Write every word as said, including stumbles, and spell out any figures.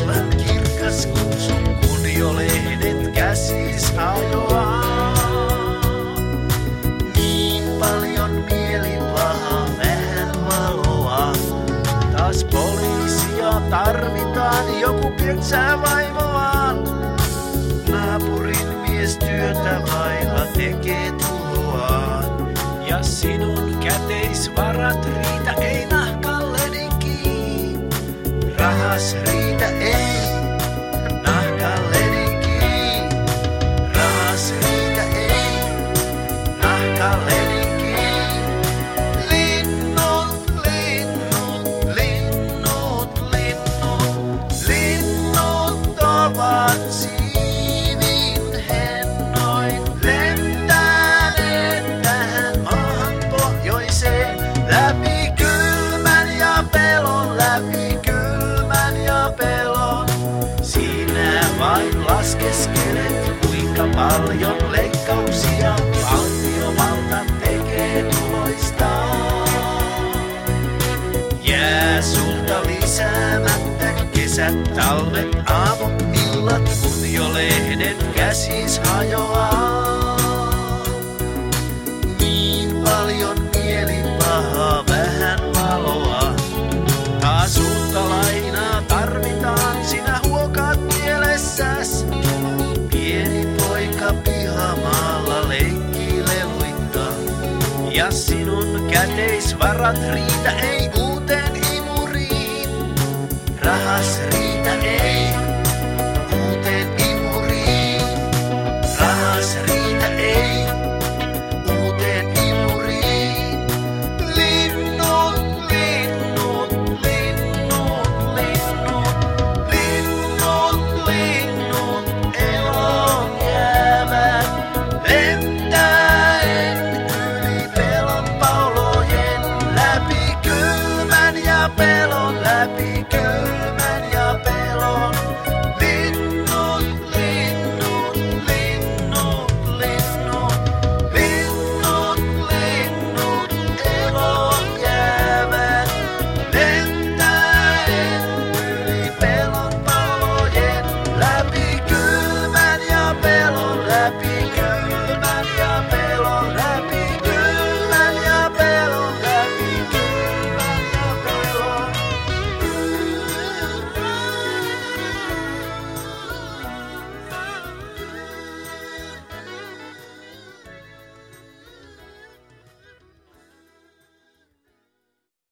päivän kirkas kutsu, kun jo lehdet käsis hajoaa. Niin paljon mielipahaa, vähän valoa. Taas poliisia tarvitaan, joku pieksää vaivoaan. Naapurin mies työtä vailla tekee tuhoaan. Ja sinun käteisvarat riitä, ei nahkallenikin. Rahas riitä, ei nahkallenikin. Rahas riitä, ei nahkallenikin. Linnut, linnut, linnut, linnut, linnut ovat siivin hennoin. Lentäneet tähän maahan pohjoiseen, läpi kylmän ja pelon, läpi kylmän ja pelon. Sinä vain laskeskelet, kuinka paljon leikkauksia valtiovalta tekee tuloistaan. Jää sulta lisäämättä kesät, talvet, aamut, illat, kun jo lehdet käsis hajoaa. Niin paljon mielipahaa, vähän valoa. Taas uutta lainaa tarvitaan, sinä huokaat mielessäs. Pieni poika pihamaalla leikkii leluittaa. Ja sinun käteisvarat riitä, ei uuteen imuriin. Rahas riitä, ei uuteen imuriin. Rahas riitä, ei uuteen imuriin. Linnut, linnut, linnut, linnut, linnut, linnut, elon jäävät. Lentäen yli pelon paulojen, läpi kylmän ja pelon, läpi kylmän.